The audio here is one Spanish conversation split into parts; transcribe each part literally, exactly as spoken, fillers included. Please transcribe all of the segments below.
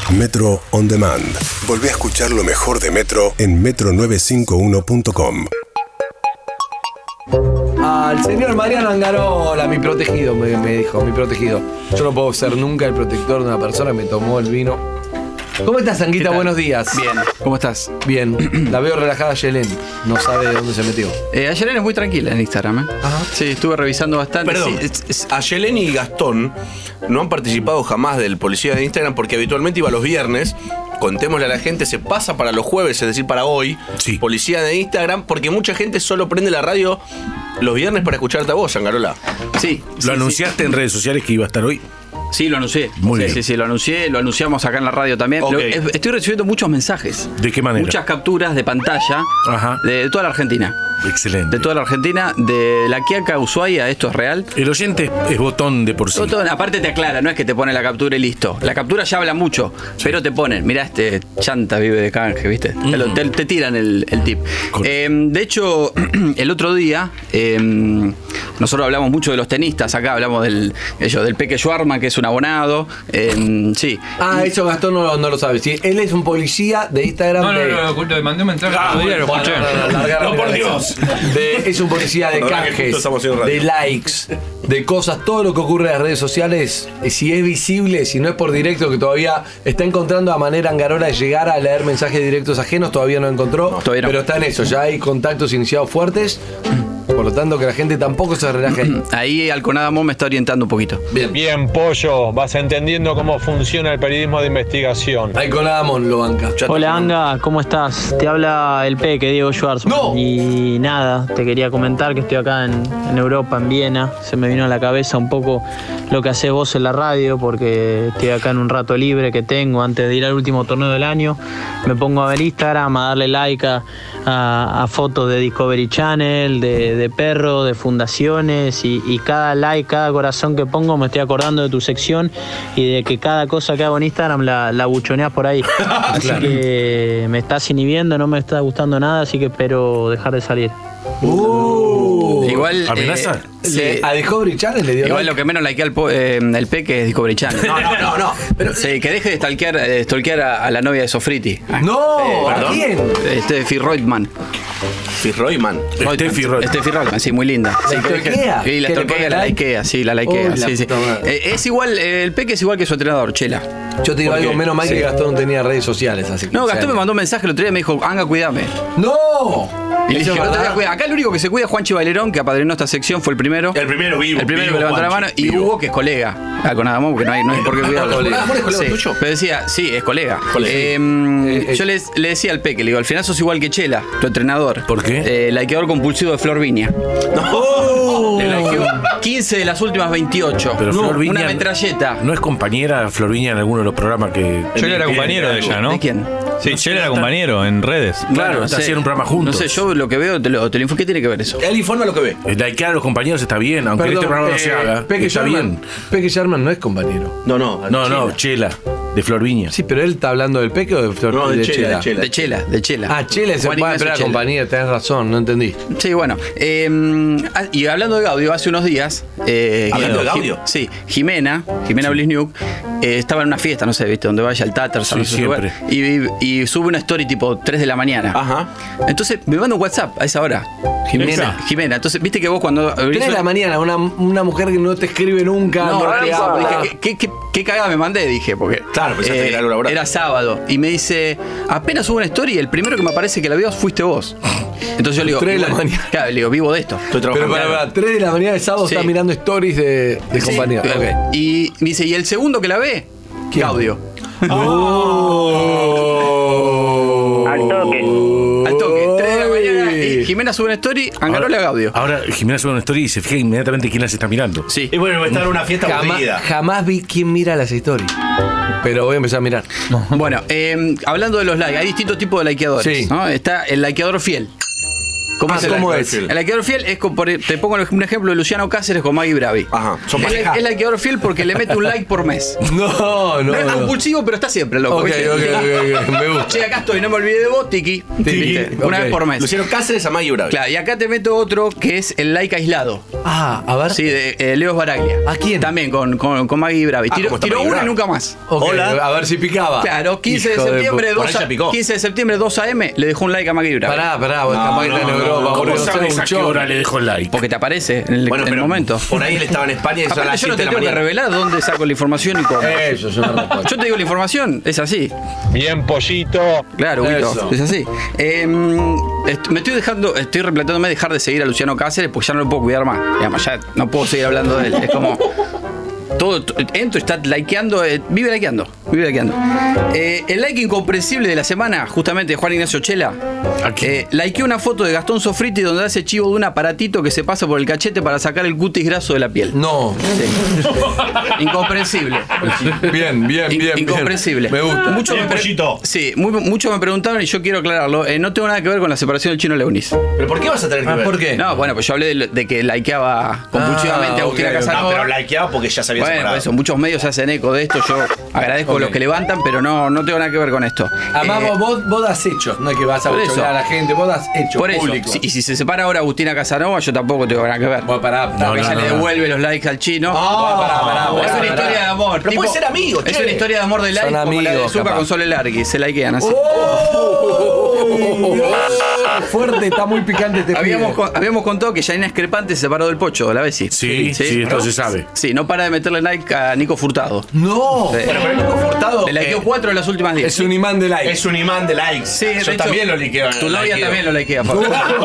Metro On Demand. Volví a escuchar lo mejor de Metro en metro novecientos cincuenta y uno punto com. Al señor Mariano Angarola, mi protegido, me, me dijo, mi protegido. Yo no puedo ser nunca el protector de una persona que me tomó el vino. ¿Cómo estás, Anguita? Buenos días. Bien, ¿cómo estás? Bien. La veo relajada a Yelén. No sabe de dónde se metió. Eh, a Yelén es muy tranquila en Instagram, ¿eh? Ajá. Sí, estuve revisando bastante. Perdón, Sí, es- es- a Yelén y Gastón no han participado jamás del Policía de Instagram porque habitualmente iba los viernes. Contémosle a la gente, se pasa para los jueves, es decir, para hoy. Sí. Policía de Instagram, porque mucha gente solo prende la radio los viernes para escucharte a vos, Angarola. sí, ¿Lo sí, anunciaste en redes sociales que iba a estar hoy? Sí, lo anuncié. Muy sí, bien. sí, sí, lo anuncié, lo anunciamos acá en la radio también. Ok. Lo- es- estoy recibiendo muchos mensajes. ¿De qué manera? Muchas capturas de pantalla Ajá. de, de toda la Argentina. Excelente. De toda la Argentina, de La Quiaca a Ushuaia, esto es real. El oyente es, es botón de por sí. Todo- todo- aparte te aclara, no es que te pone la captura y listo. La captura ya habla mucho, pero te ponen, mirá, este chanta vive de canje, ¿viste? Te lo- te, te tiran el, el tip. Correcto. Eh, de hecho, el otro día, eh, nosotros hablamos mucho de los tenistas, acá hablamos del, ellos, del Peque Schwarman, que es un abonado. Eh, sí. Ah, eso Gastón no, no lo sabe. Sí, él es un policía de Instagram. No, no, de... no, no, le mandé un mensaje Ah, otro día, lo Bueno, escuché. no, no, larga, No, larga, por larga. Dios. De- es un policía de La verdad que canjes, justo estamos haciendo radio. de likes, de cosas, todo lo que ocurre en las redes sociales. eh, Si es visible, si no es por directo, que todavía está encontrando a manera Angarola de llegar a leer mensajes directos ajenos, todavía no encontró. todavía no. Pero está en eso, ya hay contactos iniciados fuertes. Por lo tanto, que la gente tampoco se relaje ahí. Ahí Alconadamo me está orientando un poquito. Bien. Bien, Pollo, vas entendiendo cómo funciona el periodismo de investigación. Ahí con Adamón lo banca. Hola Anga, ¿cómo estás? Te habla el Peque, Diego Schwartzman. ¡No! Y nada, te quería comentar que estoy acá en, en Europa, en Viena. Se me vino a la cabeza un poco lo que haces vos en la radio, porque estoy acá en un rato libre que tengo antes de ir al último torneo del año. Me pongo a ver Instagram, a darle like a, a- a fotos de Discovery Channel, de, de perros, de fundaciones, y, y cada like, cada corazón que pongo me estoy acordando de tu sección y de que cada cosa que hago en Instagram la, la buchoneás por ahí. Así que me estás inhibiendo, no me está gustando nada, así que espero dejar de salir. Uh, Igual. ¿Amenaza? eh, sí. le- a Discovery Channel le dio Igual like. lo que menos likea el, po- eh, el Peque es Discovery Channel. No, no, no, no. Pero, Sí, que deje de stalkear, eh, stalkear a, a la novia de Sofriti. no, ¿a ¿perdón? quién? Steffi Reutemann. Fitzroyman. Steffi Reutemann. Steffi Reutemann, sí, muy linda. Sí, ¿La que deje- stalkea? Sí, la ¿Que le stalkea, pone la like? likea, sí, la likea. Uy, la sí, sí. puta madre. Eh, es igual, eh, el Peque es igual que su entrenador, Chela. Yo te digo algo, menos mal que Gastón no tenía redes sociales. Así que No, Gastón o sea, me mandó un mensaje el otro día y me dijo, Anga, cuidame. ¡No! Y le ¿Eso dije, es no te voy a verdad? cuidar. Acá el único que se cuida es Juanchi Bailerón, que apadrinó esta sección, fue el primero. El primero vivo. El primero vivo, que levantó la Juanchi, mano, y vivo. Hugo, que es colega. Ah, con Adamón, porque no hay, no hay por qué cuidarlo. ¿Colega? ¿Adamón es colega Sí. tuyo? Pero decía, sí, es colega. Colega. Eh, Eh, yo les- le decía al Peque, le digo, al final sos igual que Chela, tu entrenador. ¿Por qué? Eh, el likeador compulsivo de Flor Viña. ¡Oh! Le likeó quince de las últimas veintiocho. Pero No, Flor Viña una metralleta. ¿No es compañera Flor Viña en alguno de los programas que... Yo era compañero de ella, ¿no? ¿De quién? Sí, yo era compañero en redes. Claro, sé. hacían un programa juntos. No sé, yo lo que veo, te lo, te lo info. ¿Qué tiene que ver eso? Él informa lo que ve. El likear a los compañeros está bien, aunque en Perdón, este programa no eh, se haga. Peque está Sherman, bien. Peque Sherman no es compañero. No, no. No, no, Chela, de Flor Viña. Sí, pero él está hablando del Peque o de Flor No, de Chela, Chela? de Chela. De Chela, de Chela. Ah, Chela se Juan puede Ignacio esperar Chela. compañía, tenés razón, no entendí. Sí, bueno. eh, ah, y hablando de Gaudio, hace unos días. eh, ¿Hablando de Jim- Gaudio? Sí, Jimena, Jimena Blisniuk, eh, estaba en una fiesta, no sé, ¿viste? Donde vaya el Tatter, Sí, no sé, siempre. lugar, y, y sube una story tipo tres de la mañana. Ajá. Entonces me manda un WhatsApp a esa hora. Jimena. Jimena. Entonces, viste que vos cuando. tres de la mañana, una, una mujer que no te escribe nunca, No, no, no, te no, habla. dije, ¿qué, qué, qué cagada me mandé? Dije, porque. Claro, pensaste que era algo laboral. Era sábado. Y me dice, apenas hubo una story y el primero que me aparece que la vio fuiste vos. Entonces yo le digo. Tres de la igual, mañana. Claro, le digo, vivo de esto. Estoy Pero trabajando. para, para, tres de la mañana de sábado Sí. está mirando stories de, de Sí, compañía. claro. Ok. Y me dice, ¿y el segundo que la ve? ¿Quién? Gaudio. Oh. Al toque. Al toque, tres de la mañana. Y Jimena sube una story, Angarola a Gaudio. Ahora Jimena sube una story y se fija inmediatamente quién las está mirando. Sí. Y bueno, va a estar en una fiesta Jamás, aburrida. jamás vi quién mira las stories. Pero voy a empezar a mirar. Bueno, eh, hablando de los likes, hay distintos tipos de likeadores. Sí. ¿no? Está el likeador fiel. ¿Cómo Ah, es el ¿cómo likeador es? fiel? El likeador fiel es, con- por- te pongo un ejemplo de Luciano Cáceres con Maggie Bravi. Ajá. Son Es, pareja. es likeador fiel porque le mete un like por mes. No, no. No es no. compulsivo, pero está siempre, loco. Ok, ¿viste? ok, ok, ok, me gusta. Che, acá estoy, no me olvidé de vos, Tiki. ¿Viste? Una ok. vez por mes. Luciano Cáceres a Maggie Bravi. Claro, y acá te meto otro que es el like aislado. Ah, a ver. Sí, de eh, Leo Baraglia. ¿A quién? También con, con, con Maggie Bravi. Ah, Tiró, ¿cómo está tiró Maggie una y Bravi? nunca más. Ok, Hola. a ver si picaba. Claro, quince de Hijo de septiembre, pu- por dos ahí ya a, picó. quince de septiembre, dos a eme, le dejó un like a Maggie Bravi. Pará, pará, vos capaz que está en Europa. ¿Cómo porque sabes sos un a qué chorro. hora le dejó el like? Porque te aparece en el, Bueno, en el pero momento. por ahí él estaba en España y son Aparte, las yo no siete te de la tengo que mañana. revelar dónde saco la información y cómo. Eso es una respuesta. Yo te digo la información, es así. Bien, pollito. Claro, Guito, Eso. es así. Eh, est- me estoy dejando, estoy replanteándome dejar de seguir a Luciano Cáceres porque ya no lo puedo cuidar más. Digamos, ya no puedo seguir hablando de él. Es como. Todo, to- entro y está likeando, eh, vive likeando, vive likeando. Eh, el like incomprensible de la semana, justamente de Juan Ignacio Chela. ¿A quién? Eh, likeó una foto de Gastón Sofriti donde hace chivo de un aparatito que se pasa por el cachete para sacar el cutis graso de la piel. No. Incomprensible. Bien, bien, In- bien. Incomprensible. Bien. Me gusta. Muchos Bien, me, pre- pollito. sí, muy- muchos me preguntaron y yo quiero aclararlo. Eh, no tengo nada que ver con la separación del Chino Leunis. ¿Pero por qué vas a tener que Ah, ver? ¿por qué? No, bueno, pues yo hablé de, de que likeaba compulsivamente Ah, a Agustina ok, ok. Casanova. No, pero likeaba porque ya se había Bueno, separado. eso, muchos medios se hacen eco de esto. Yo agradezco a los que levantan, pero no, no tengo nada que ver con esto. Además, Eh, vos, vos das hechos, no es que vas a por eso. chocar a la gente, vos das hechos por eso, públicos. si- y si se separa ahora Agustina Casanova, yo tampoco tengo nada que ver. Bueno, pará, pará, Porque pará, ella le pará. devuelve los likes al chino. Ah, pará, pará, es pará, una pará. historia de amor. Pero puede ser amigo, Es che. una historia de amor de like Son como la de amigos, Zucca capaz. con Sole Largui. Se likean así. Oh, fuerte, está muy picante este Habíamos, pibe. con- habíamos contado que Janina Escrepante se separó del Pocho, la Bessi. Sí, sí, esto se sabe. Sí, no para de meterle like a Nico Furtado. No. Sí. Bueno, pero Nico Furtado Le likeó eh, cuatro de las últimas diez. Es un imán de likes. es un imán de likes. Sí, de Yo hecho, también lo likeo. Tu novia likeo. también lo likea, Fabio.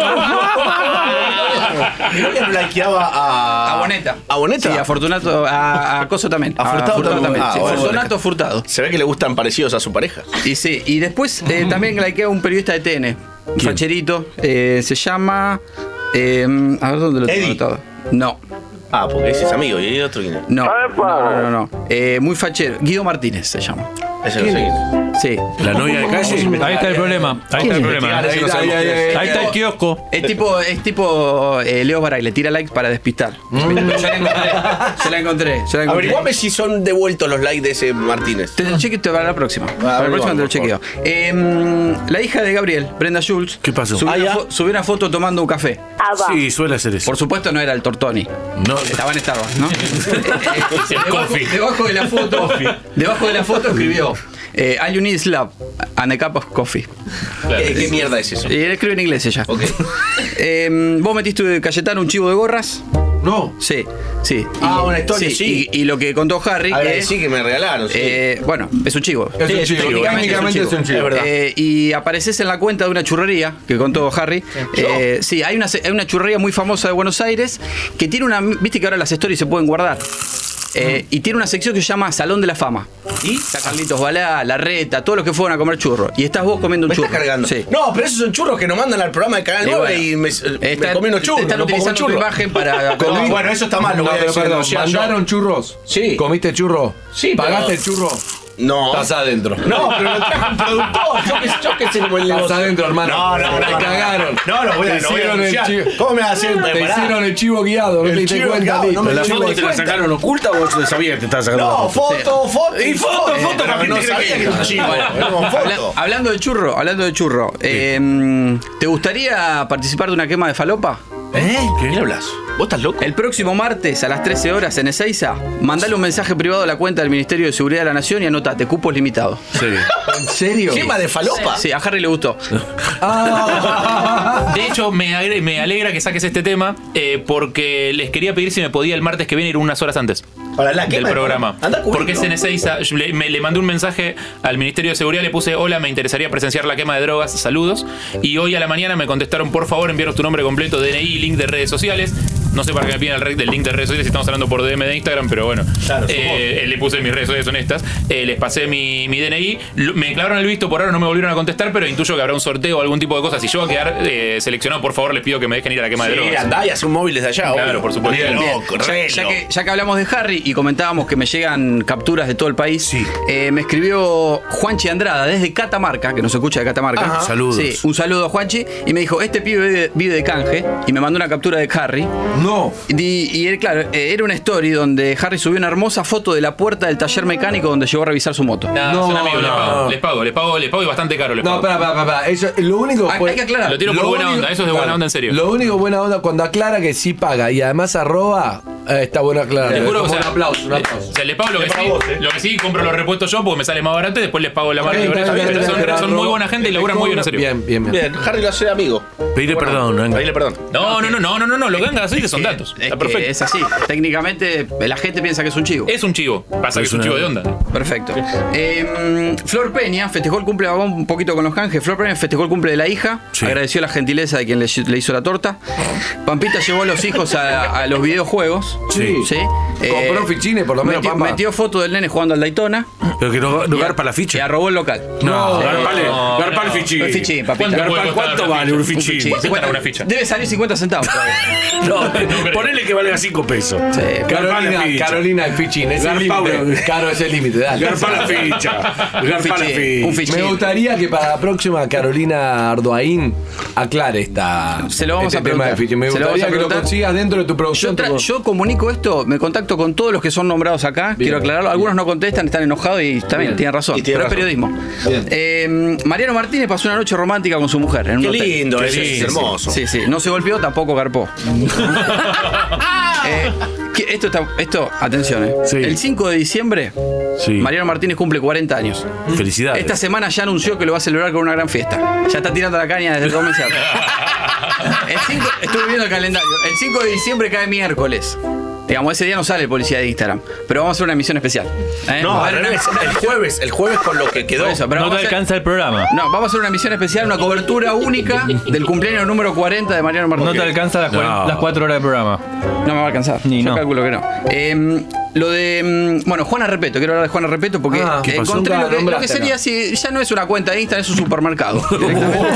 Mi novia lo likeaba a... A Boneta. ¿A Boneta? Sí, a Fortunato, a, a Coso también. A Furtado también. Ah, Sí, bueno. Fortunato Furtado. Se ve que le gustan parecidos a su pareja. Y sí, y después eh, también likea a un periodista de T N, un facherito, eh, se llama... eh, a ver dónde lo tengo Eddie. anotado. No, Ah, porque ese es amigo. ¿Y el otro quién es? no, no, no, no, no. Eh, muy fachero, Guido Martínez se llama. Ese no sé quién es. Sí. La novia de calle. Ahí está el problema. Ahí está el problema. Ahí está, ahí, ahí, ahí. Ahí está el kiosco. Es tipo, es tipo eh, Leo Baray, le tira likes para despistar. Yo la encontré, yo la encontré, yo la encontré. Averiguame si son devueltos los likes de ese Martínez. Te lo chequeo para la próxima. Para la próxima te lo por favor. chequeo. Eh, la hija de Gabriel, Brenda Schultz. ¿Qué pasó? Subió, Ah, una, ya. fo- subió una foto tomando un café. Sí, suele hacer eso. Por supuesto no era el Tortoni. No. Estaba en Starbucks, ¿no? debajo, Coffee. debajo de la foto, debajo de la foto escribió eh, All you need is love and a cup of coffee. ¿Qué, qué mierda es eso? Y él escribe en inglés ella. Ok. Eh, Vos metiste de Cayetano un chivo de gorras. No. Sí, sí. Ah, una historia, sí. Y, y lo que contó Harry. A ver, que, sí que me regalaron. Sí. eh, bueno, es un chivo. Es un Sí, chivo, técnicamente técnicamente es un chivo. Es verdad. Eh, y apareces en la cuenta de una churrería que contó Harry. Eh, sí, hay una, hay una churrería muy famosa de Buenos Aires que tiene una. Viste que ahora las stories se pueden guardar. Eh, y tiene una sección que se llama Salón de la Fama. ¿Y? Está Carlitos Balá, Larreta, todos los que fueron a comer churro. Y estás vos comiendo un Me churro. estás cargando. Sí. No, pero esos son churros que nos mandan al programa de Canal Y nueve bueno, y me, Está- me comí unos churros. Están no puedo comer utilizando tu churros. imagen para. No, bueno, eso está mal, lo No, voy a pero decir, perdón, denunciar yo. ¿mandaron churros? Sí. ¿Comiste churro? Sí, pero- ¿Pagaste el churro? No. Estás adentro. No, pero lo trajo un productor. Yo que, yo que sé cómo el Estás negocio. adentro, hermano. No, no, no. Te no. cagaron. No, lo voy a, Te lo voy a hicieron el denunciar. chivo. ¿Cómo me vas a hacer? Te Pará. hicieron el chivo guiado, no El te diste chivo cuenta, guiado, listo. no me ¿La di foto te la cuenta. sacaron oculta o vos sabías que te estaban sacando la No, foto? foto, foto. Y foto, Eh, foto, pero para que no te sabía crean. que era un chivo. Era Habla- foto. hablando de churro, hablando de churro, eh, ¿te gustaría participar de una quema de falopa? ¿Eh? ¿Qué le hablas? ¿Vos estás loco? El próximo martes a las trece horas en Ezeiza, mandale un mensaje privado a la cuenta del Ministerio de Seguridad de la Nación y anotate, cupos limitados. Sí. ¿En serio? ¿Quema de falopa? Sí, a Harry le gustó. Ah. De hecho, me, agre- me alegra que saques este tema eh, porque les quería pedir si me podía el martes que viene ir unas horas antes Para la del quema de programa. falopa. Anda a cubrirlo. Porque es en Ezeiza. Yo Le, me- le mandé un mensaje al Ministerio de Seguridad, le puse, hola, me interesaría presenciar la quema de drogas, saludos. Y hoy a la mañana me contestaron, por favor, envíanos tu nombre completo, D N I, link de redes sociales. No sé para qué me piden el, re- del link de redes sociales si estamos hablando por D M de Instagram, pero bueno. Claro, eh, le puse mis redes sociales honestas. Eh, les pasé mi, mi D N I. Lo- me clavaron el visto por ahora, no me volvieron a contestar, pero intuyo que habrá un sorteo o algún tipo de cosas. Si yo voy a quedar eh, seleccionado, por favor, les pido que me dejen ir a la quema de Sí, drogas. andá y haz un móvil desde allá. Claro, obvio. por supuesto. Re Bien. loco, Ya, re ya loco. que, ya que hablamos de Harry y comentábamos que me llegan capturas de todo el país, Sí. eh, me escribió Juanchi Andrada desde Catamarca, que nos escucha de Catamarca. Ajá. Saludos. Sí, un saludo a Juanchi. Y me dijo, este pibe vive, vive de canje. Y me mandó una captura de Harry. No. Y, y él, claro, eh, era una story donde Harry subió una hermosa foto de la puerta del taller mecánico donde llegó a revisar su moto. Nah, No, son amigos, les no. pago, les pago, les pago, les pago y bastante caro les No, pago. para, para, para. Eso, lo único Hay, fue- hay que aclarar. Lo tiro por Lo buena único- onda, eso es de buena claro, onda en serio. Lo único buena onda cuando aclara que sí paga y además arroba, eh, está bueno aclarar. Te juro que, Como o sea, un aplauso, un le- aplauso. O sea, les pago lo que para sí, vos, eh. lo que sí, compro los repuestos yo porque me sale más barato y después les pago la marca de Está bien, oreja. está bien, Son, está bien, son arroba- muy buena gente y laburan muy bien en serio. Bien, bien, bien. Bien, Harry lo hace amigo. Pedirle Bueno, perdón, venga. Pedirle perdón. No, no, no, no, no, no, no, lo que venga a decir son Que- datos. Es, Está que perfecto. es así. Técnicamente, la gente piensa que es un chivo. Es un chivo. Pasa que Es es un una- chivo de onda. Perfecto. Eh, Flor Peña festejó el cumple, vamos un poquito con los canjes. Flor Peña festejó el cumple de la hija, Sí. agradeció la gentileza de quien le, le hizo la torta. Pampita llevó a los hijos a, a los videojuegos. Sí. ¿Sí? Compró fichines, por lo menos, metió, Pampa. metió foto del nene jugando al Daytona Pero que no, no y- garpa la y ficha. arrobó el local. No, garpale, no, garpa el no. fichín. Un fichín, papita. ¿Cuánto puede Garpa, costar ¿Cuánto una vale ficha? un Un fichín? fichín. ¿Cuánto estará una ficha? Debe salir cincuenta centavos. No, ponele que valga cinco pesos. Sí. Garpa la Carolina, ficha. Carolina, el fichín, ese Garpa, límite. bro. Caro, ese límite, dale. Garpa la ficha. Garpa la fichín, un ficha. fichín. Me gustaría que para la próxima Carolina Ardoaín aclare esta, Se lo vamos este a tema preguntar. de fichín. Me Se lo vamos gustaría a que lo preguntar. consigas dentro de tu Yo, producción. tra- tipo- yo comunico esto, me contacto con todos los que son nombrados acá, quiero aclararlo. Algunos no contestan, están enojados y también Bien. tienen razón. Y tienen pero razón. es periodismo. Bien. Eh, Mariano Martínez pasó una noche romántica con su mujer. En un Qué hotel. lindo, Qué eso es lindo. hermoso. Sí, sí. No se golpeó, tampoco garpó. Eh, que- esto, está, esto, atención, eh. Sí. El cinco de diciembre, Sí. Mariano Martínez cumple cuarenta años. Felicidades. Esta semana ya anunció que lo va a celebrar con una gran fiesta. Ya está tirando la caña desde el comercial. El cinco, estuve viendo el calendario. El cinco de diciembre cae miércoles. Digamos, ese día no sale el policía de Instagram. Pero vamos a hacer una emisión especial. ¿eh? No, Vamos a al ver una- revés. una El emisión- jueves, el jueves con lo que quedó. Por eso, pero No te vamos a hacer- alcanza el programa. No, vamos a hacer una emisión especial, una cobertura única del cumpleaños número cuarenta de Mariano No Martínez. te alcanza las, cuar- No. las cuatro horas del programa. No me va a alcanzar. Ni Yo no. calculo que no. Eh, lo de. mm, Bueno, Juana Repeto, quiero hablar de Juana Repeto porque Ah, ¿qué pasó? encontré lo que, lo que Nombraste, sería ¿no? si ya no es una cuenta de Instagram, es un supermercado. directamente.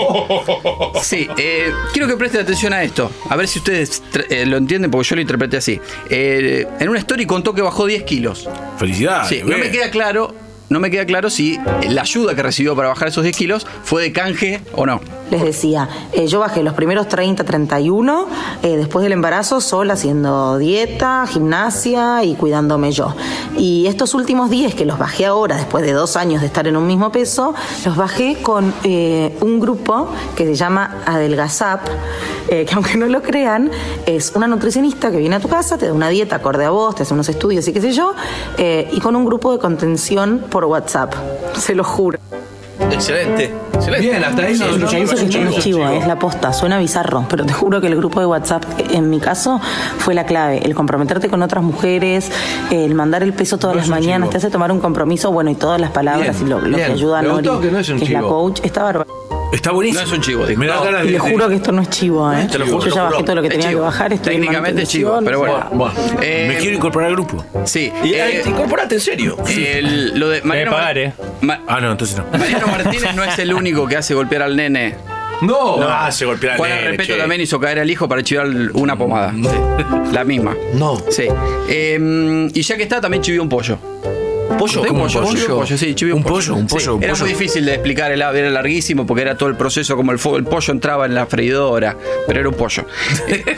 Sí, eh, quiero que presten atención a esto. A ver si ustedes tra- eh, lo entienden, porque yo lo interpreté así. Eh, en una story contó que bajó diez kilos. Felicidades. Sí, no bien. me queda claro. No me queda claro si la ayuda que recibió para bajar esos diez kilos fue de canje o no. Les decía, eh, yo bajé los primeros treinta, treinta y uno, eh, después del embarazo sola haciendo dieta, gimnasia y cuidándome yo. Y estos últimos diez que los bajé ahora, después de dos años de estar en un mismo peso, los bajé con eh, un grupo que se llama Adelgazap, eh, que aunque no lo crean, es una nutricionista que viene a tu casa, te da una dieta acorde a vos, te hace unos estudios y qué sé yo, eh, y con un grupo de contención por WhatsApp, se lo juro. Excelente. Excelente. Bien, hasta ahí no- Ya no- hizo que esto no es chivo, chivo, es la posta, suena bizarro, pero te juro que el grupo de WhatsApp, en mi caso, fue la clave. El comprometerte con otras mujeres, el mandar el peso todas No las es un mañanas, chivo. te hace tomar un compromiso, bueno, y todas las palabras Bien, y lo, lo bien. que ayuda a Me Nori, gustó que no es un que es la chivo. coach, está bárbaro. Está buenísimo. No es un chivo, dijo. Me da No. ganas Y de. les juro que esto no es chivo, ¿eh? Te lo juro, Yo te lo ya juro. bajé todo lo que Es tenía chivo. que bajar, estoy en Técnicamente es chivo, mantención, pero bueno. Bueno, Eh, Me quiero incorporar al grupo. Sí. Y eh, eh, incorporate en serio. el- lo de Mariano, pagar, eh. Ma- Ah, no, entonces no. Mariano Martínez no es el único que hace golpear al nene. No, No hace golpear al Juana nene, Repeto che. también hizo caer al hijo para chivar una pomada. Sí. La misma. no. Sí. Eh, y ya que está, también chivió un pollo. ¿Pollo? Sí, ¿Cómo pollo, un pollo? chivió un pollo, sí, chivió un, Un pollo, un pollo, Sí, un Era pollo. muy difícil de explicar, el era larguísimo porque era todo el proceso, como el, fo- el pollo entraba en la freidora, pero era un pollo. Eh,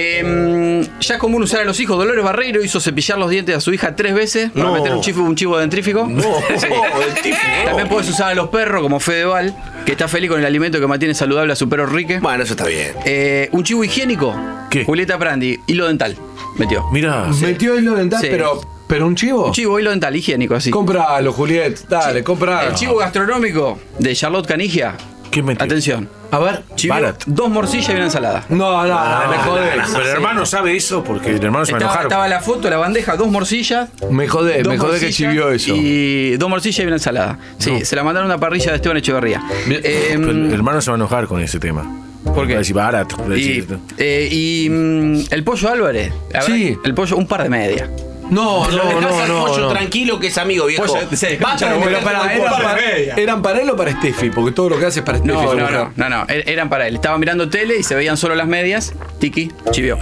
eh, ya es común usar a los hijos. Dolores Barreiro hizo cepillar los dientes a su hija tres veces para No. meter un chivo, un chivo dentrífico. No, Sí. el tipo. También puedes usar a los perros, como Fedeval, que está feliz con el alimento que mantiene saludable a su perro Rique. Bueno, eso está bien. Eh, un chivo higiénico. ¿Qué? Julieta Prandi, hilo dental. Metió. Mira. Metió hilo dental, Sí. pero, pero un chivo. Un chivo, hilo dental, higiénico, así. Compralo, Juliet. Dale, compralo. El chivo gastronómico de Charlotte Canigia. ¿Qué metió? Atención. A ver. Chivo, Barato. dos morcillas y una ensalada. No, no, no, me jodés. Pero el hermano sabe eso porque el hermano se va a Estaba, enojar. estaba la foto, la bandeja, dos morcillas. Me jodés, dos me jodés que morcillas chivió eso. Y dos morcillas y una ensalada. Sí, se la mandaron a una parrilla de Esteban Echeverría. Bien. Eh, Pero el hermano se va a enojar con ese tema. ¿Por qué? Decir barato. Y, eh, y mm, el Pollo Álvarez. La verdad, Sí. El pollo, un par de medias. No, Lo no, dejás no, al no, pollo no. tranquilo que es amigo, viejo. Pollo, sí, Va, escucha, Pero no, pará, ¿eran para, ¿eran para él o para Steffi? Porque todo lo que hace es para Steffi. No, su no, mujer. no, no, no, er- eran para él. Estaba mirando tele y se veían solo las medias. Tiki, chivió.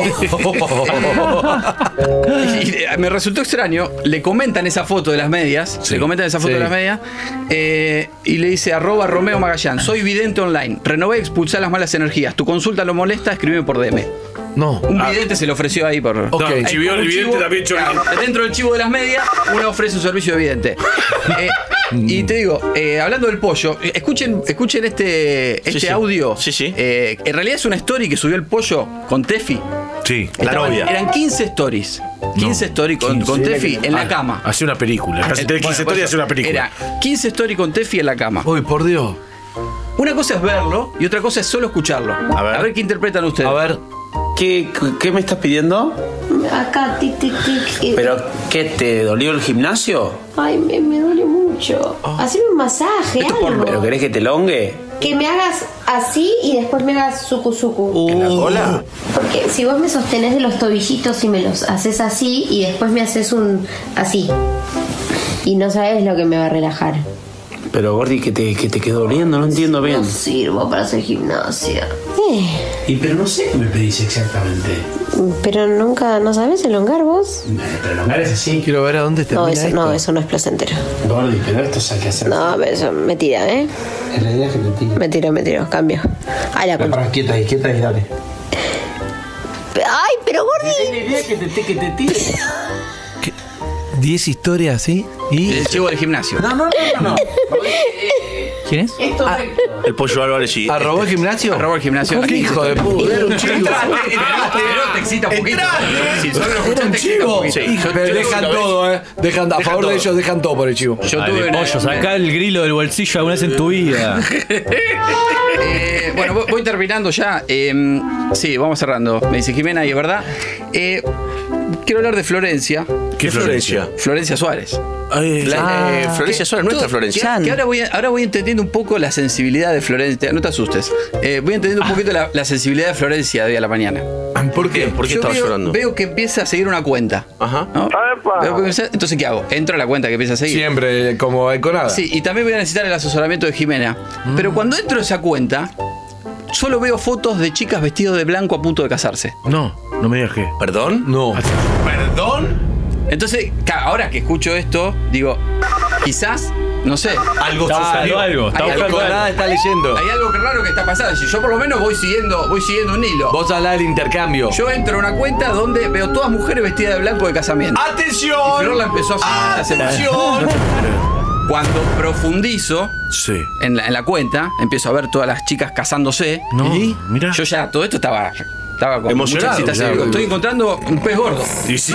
Y eh, me resultó extraño. Le comentan esa foto de las medias. Sí. Le comentan esa foto Sí. de las medias. eh, y le dice arroba Romeo Magallán. Soy vidente online. Renové y expulsar las malas energías. Tu consulta lo molesta, escribime por D M. No. Un vidente se le ofreció ahí por. Ok. No, chivió, el Un vidente chivo, también choró. claro, dentro del chivo de las medias, uno ofrece un servicio de vidente. Eh, y te digo, eh, hablando del pollo, eh, escuchen, escuchen este, este Sí, sí. audio. Sí, sí. Eh, en realidad es una story que subió el pollo con Tefi. Sí. La Estaban- novia. Eran quince stories. quince stories con, con Tefi en la cama. Hace una película. Casi Bueno, quince por historias, hace eso, una película. Era quince stories con Tefi en la cama. Uy, por Dios. Una cosa es verlo y otra cosa es solo escucharlo. A ver. A ver qué interpretan ustedes. A ver. ¿Qué, qué me estás pidiendo? Acá, tic, tic, tic. ¿Pero qué, te dolió el gimnasio? Ay, me, me duele mucho. Haceme un masaje, Esto por- algo. ¿Pero querés que te longue? Que me hagas así y después me hagas suku suku. ¿En la cola? Porque si vos me sostenés de los tobillitos y me los haces así y después me haces un así. Y no sabes lo que me va a relajar. Pero Gordi, que te, que te quedó doliendo, no entiendo bien. No sirvo para hacer gimnasia. Eh, Y pero no sé qué me pedís exactamente. pero nunca, ¿no sabes elongar vos? Pero longar es así. Quiero ver a dónde No, termina eso esto. no, eso no es placentero. Gordi, pero esto hay que hacer. No, pero eso me tira, ¿eh? Es la idea que te tire. Me tiro, me tiro, cambio. Ay, la concha. Para, quieta ahí, quieta ahí, dale. Ay, pero Gordi. Es la idea que te, que te tire. diez historias, ¿sí? ¿Y? El chivo del gimnasio. No, no, no, no. ¿Quién es? Esto Ah, El pollo Álvarez y. ¿Arrobó el gimnasio? Arroba el gimnasio. ¿Qué hijo de puta? Era un chivo. Entraste, entraste, pero te excita un poquito. Sí, solo lo Era escuchaste, un te excita un chivo. poquito. Sí. Hijo, pero Yo- dejan yo lo todo, ¿eh? Dejan, a Dejan favor de todo. ellos dejan todo por el chivo. Yo Dale, tuve una- pollo, sacá el grilo del bolsillo alguna vez en tu vida. Eh, bueno, voy- voy terminando ya. Eh, sí, vamos cerrando. Me dice Jimena, y es verdad. Eh, quiero hablar de Florencia. ¿Qué Florencia? Florencia Suárez. Ay, La, eh, Florencia Suárez, nuestra Todo- Florencia. Que, que ahora, voy, ahora voy entendiendo un poco la sensibilidad de Florencia. No te asustes. Eh, voy entendiendo un poquito la, la sensibilidad de Florencia de hoy a la mañana. ¿Por qué? ¿Por qué Yo estaba veo, llorando? veo que empieza a seguir una cuenta. Ajá. ¿no? Veo que empieza- entonces, ¿qué hago? Entro a la cuenta que empieza a seguir. Siempre, como hay con nada. Sí, y también voy a necesitar el asesoramiento de Jimena. Pero cuando entro a esa cuenta, solo veo fotos de chicas vestidas de blanco a punto de casarse. no, no me digas que. ¿Perdón? No. ¿Perdón? Entonces, ca- ahora que escucho esto, digo, quizás, no sé, Algo Está sucedió. buscando algo, está Hay El buscando con algo. nada está leyendo. hay algo que raro que está pasando. Si yo por lo menos voy siguiendo, voy siguiendo un hilo. Vos hablás del intercambio. Yo entro a una cuenta donde veo todas mujeres vestidas de blanco de casamiento. Y ¡Atención! Flor la empezó a hacer esta semana. ¡Atención! Cuando profundizo Sí. en la, en la cuenta, empiezo a ver todas las chicas casándose. No, Y mirá. yo ya, todo esto estaba, estaba con Emocionado, mucha excitación. claro. Estoy encontrando un pez gordo. Y sí.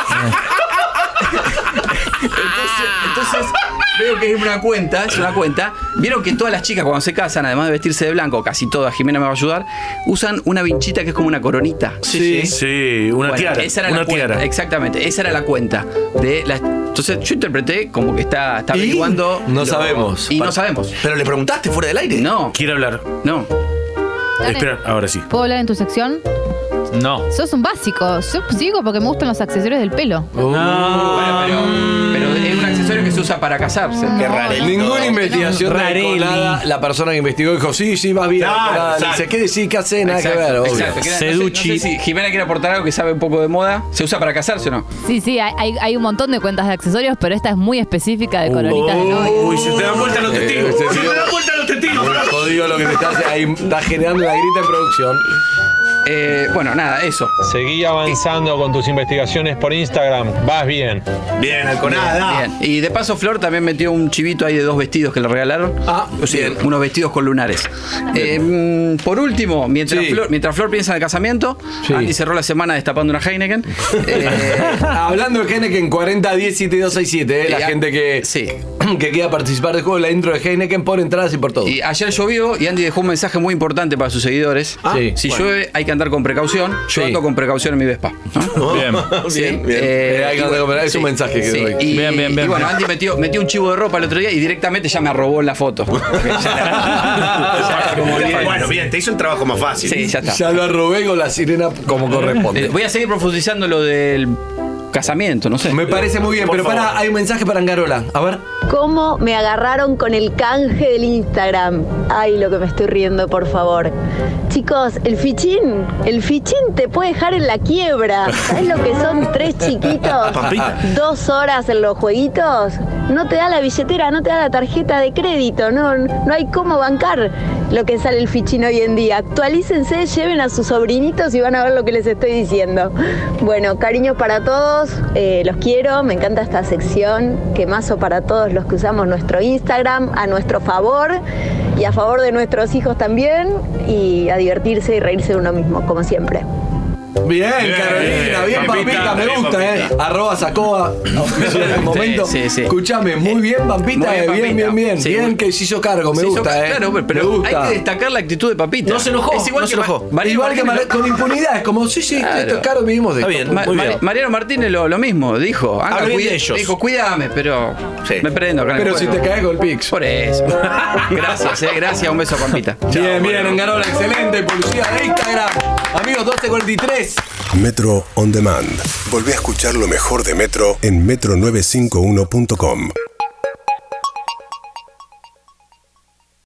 Entonces, entonces veo que es una cuenta, es una cuenta. Vieron que todas las chicas cuando se casan, además de vestirse de blanco, casi todas, Jimena me va a ayudar, usan una vinchita que es como una coronita. Sí, sí, una Bueno, tiara. Esa era una la cuenta, tiara. exactamente, esa era la cuenta de la. Entonces yo interpreté como que está, está ¿Y? averiguando. No lo- sabemos. Y no sabemos. ¿Pero le preguntaste fuera del aire? No, Quiere hablar. no. Dale. Espera, ahora sí. ¿Puedo hablar en tu sección? No. Sos un básico. Yo sigo porque me gustan los accesorios del pelo. Uh, Bueno, pero, pero es un accesorio que se usa para casarse. Qué raro. Ninguna investigación de Rareli. nada. La persona que investigó dijo, sí, sí, vas bien. Claro, Nada, le exacto. dice, ¿qué decís? ¿Qué hace? Nada que ver. obvio. Exacto. que era- no sé- Seduchi. No sé, si Jimena quiere aportar algo que sabe un poco de moda. ¿Se usa para casarse o no? Sí, sí, hay, hay- hay un montón de cuentas de accesorios, pero esta es muy específica de coronitas de novia. Uy, se te dan vuelta los testigos. Eh, Se ese te dan vuelta los testigos. Jodido lo que te está haciendo. Ahí está generando la grita en producción. Eh, bueno, nada, eso. Seguí avanzando con tus investigaciones por Instagram. Vas bien. Bien, Alconada. Bien. Y de paso, Flor también metió un chivito ahí de dos vestidos que le regalaron. Ah, O sea, bien. unos vestidos con lunares. Eh, mm, por último, mientras, Sí. Flor, mientras Flor piensa en el casamiento, Sí. Andy cerró la semana destapando una Heineken. Eh, Hablando de Heineken cuarenta diez siete dos seis siete, eh, la Eh, gente que, sí. que quiera participar del juego, la intro de Heineken por entradas y por todo. y ayer llovió y Andy dejó un mensaje muy importante para sus seguidores. Ah, si bueno. llueve, hay que andar con precaución. Yo ando con precaución en mi Vespa. ¿no? Bien. Bien, bien. Eh, Hay que andar con- es un mensaje que sí, doy. y, Bien, bien, bien. y bueno, Andy metió, metió un chivo de ropa el otro día y directamente ya me robó en la foto. Porque ya era- ya como bien. Bueno, bien, te hizo un trabajo más fácil. Sí, ya está. Ya lo arrobé con la sirena como Eh, corresponde. voy a seguir profundizando lo del casamiento, no sé. Me parece muy bien, Por pero favor. para, hay un mensaje para Angarola. A ver. ¿Cómo me agarraron con el canje del Instagram? Ay, lo que me estoy riendo, por favor. Chicos, el fichín, el fichín te puede dejar en la quiebra. ¿Sabes lo que son tres chiquitos? Pampita. Dos horas en los jueguitos. No te da la billetera, no te da la tarjeta de crédito. No, no hay cómo bancar lo que sale el fichín hoy en día. Actualícense, lleven a sus sobrinitos y van a ver lo que les estoy diciendo. Bueno, cariños para todos. Eh, los quiero, me encanta esta sección. Quemazo para todos los que usamos nuestro Instagram a nuestro favor y a favor de nuestros hijos también, y a divertirse y reírse de uno mismo, como siempre. Bien, Bien, Carolina, bien, bien, Pampita, Pampita, me bien, gusta, Pampita. eh. Arroba Sacoa, oficial en el momento. Sí, sí, sí. Escuchame, muy bien, Pampita, Muy bien, eh, bien, Pampita. bien, bien. Sí, bien muy- que se hizo cargo, me Se hizo gusta, ca- eh. Claro, pero me gusta. hay que destacar la actitud de Papita. No se enojó, Es igual no que se enojó. Ma- Mariano Igual que Martínez- Mar- con impunidad, es como, sí, sí, Claro. esto es caro, vivimos de Está esto. bien. Ma- Muy Mari- bien. Mariano Martínez lo, lo mismo, dijo. Anga, Hablen cuida- de ellos. Dijo, cuídame, pero Sí. me prendo acá en el Pero si juego. te caes con el Pix. Por eso. Gracias, eh, gracias. Un beso, Pampita. Bien, bien, Angarola, excelente. Publicidad de Instagram. Amigos, doce cuarenta y tres. Metro On Demand. Volvé a escuchar lo mejor de Metro en metro novecientos cincuenta y uno punto com.